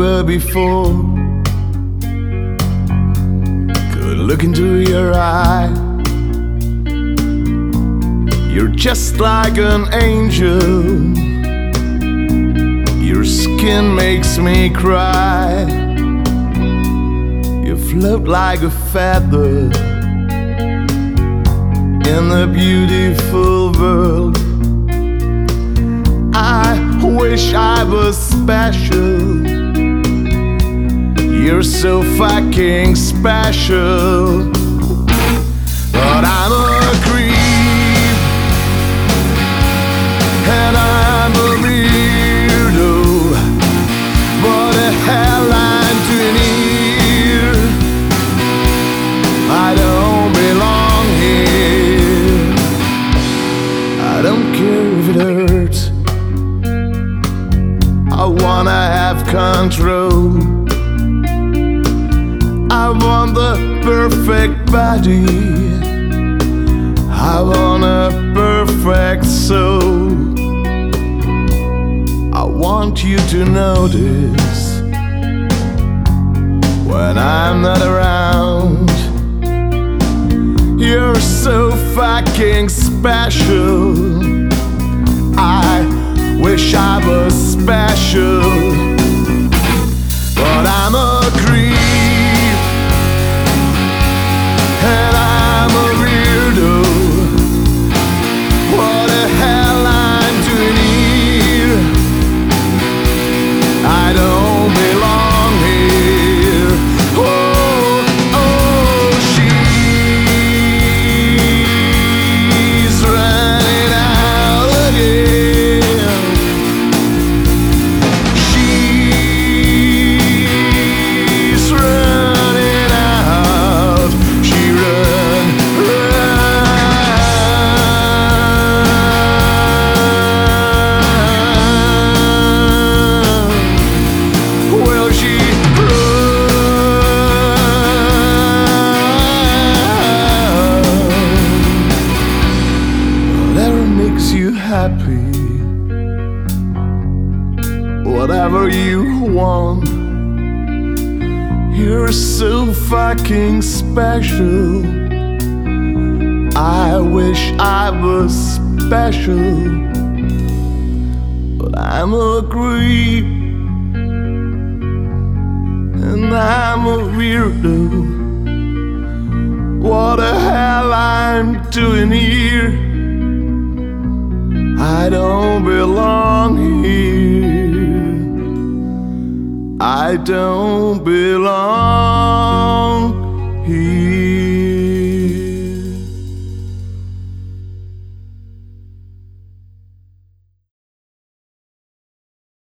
were before. Could look into your eye. You're just like an angel. Your skin makes me cry. You float like a feather in the beautiful world. I wish I was special. You're so fucking special. But I'm a creep, and I'm a weirdo. What the hell I'm doing here? I don't belong here. I don't care if it hurts. I wanna have control. I want the perfect body. I want a perfect soul. I want you to notice when I'm not around. You're so fucking special. I wish I was special. But I'm a creep, and I'm a weirdo. What the hell I'm doing here? I don't belong here. Oh, oh, she's running out again. She's running out. She run, run. Well, she run. Whatever makes you happy, whatever you want. You're so fucking special. I wish I was special. But I'm a creep, and I'm a weirdo. What the hell I'm doing here? I don't belong here. I don't belong.